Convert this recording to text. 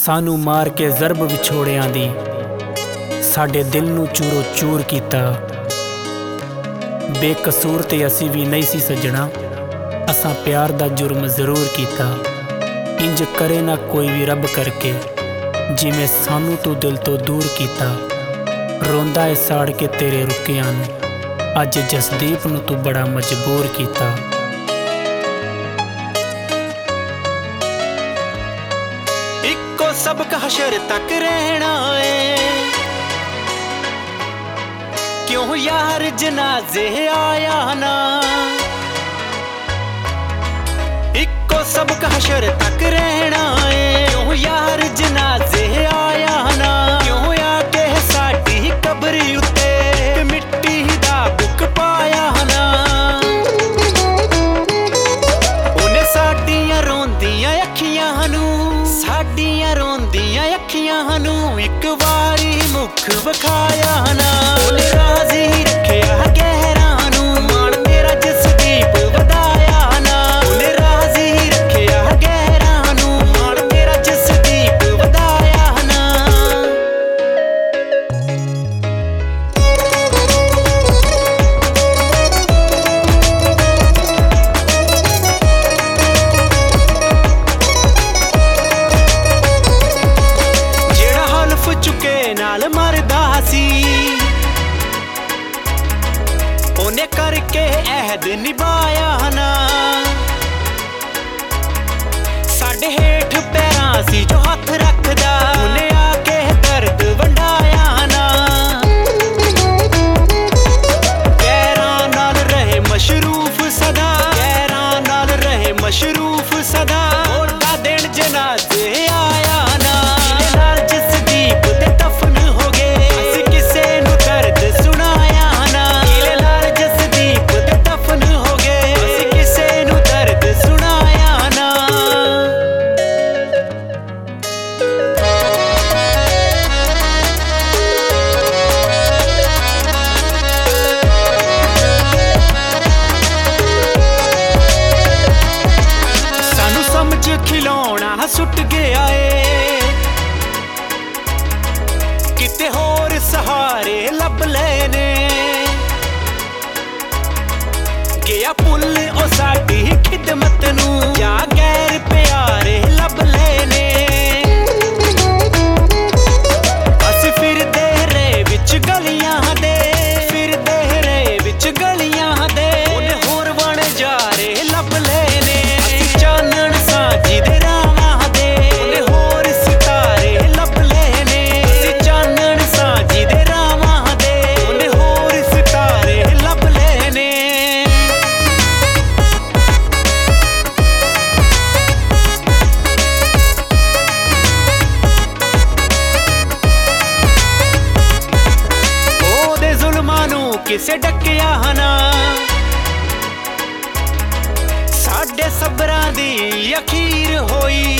सानू मार के ज़रब विछोड़ियां दी साडे दिल नू चूरो चूर कीता। बेकसूर ते असी भी नहीं सी सजना, असां प्यार दा जुर्म जरूर कीता। इंज करे ना कोई भी रब करके जिवें सानू तू दिल तो दूर कीता। रोंदा है साड़ के तेरे रुकियां नू, अज जसदीप नू तू बड़ा मजबूर कीता। इक्को सबक हशर तक रहना है, क्यों यार जनाजे आया ना। इक्को सबक हशर तक रहना है, क्यों यार जनाजे आया ना। क्यों आके साडी कबरी उत्ते मिट्टी दा बुक पाया ना। उन्हें साडियां रोंदियां अखियां नू, साडियां रोंदियां अखियां नू इक वारी मुख विखाया ना। उन्हें राजी रखिया गहरा नू, मान मेरा जसदीप वधाया ना। उन्हें राजी रखिया गहरा नू, मान मेरा जसदीप वधाया ना। जेड़ा हल्फ चुके नाल मरदा सी, उन्हें करके अहद निभाया ना। साडे हेठ पैरां सी जो हथ रखदा, उन्हें आके दर्द वंडाया ना। गैरां नाल रहे मशरूफ सदा, गैरां नाल रहे मशरूफ सदा। ओटा दिन जनाजे आया ना, नाल जसदीप दे दफन हो गए। असी किसे नू दर्द सुनाया ना, नाल जसदीप दे दफन हो गए। असी किसे नू दर्द सुनाया ना। सानू समझ खिलौना सुट गया है, किते होर सहारे लब लेने। गया पुल ओ साडी खिदमत नू, या गैर प्यारे लब लेने। अस फिरदे रहे विच गलियां दे, फिरदे रहे विच गलियां दे। उन्हें होर बन जा रहे लब लेने। अस चानण साजी दे रावां दे, उन्हें होर सितारे लब लेने। अस चानण साजी दे रावां दे, उन्हें होर सितारे लब लेने। ओदे जुल्मां नू किसे डकिया ना, साडे सबरां दी अखीर होई।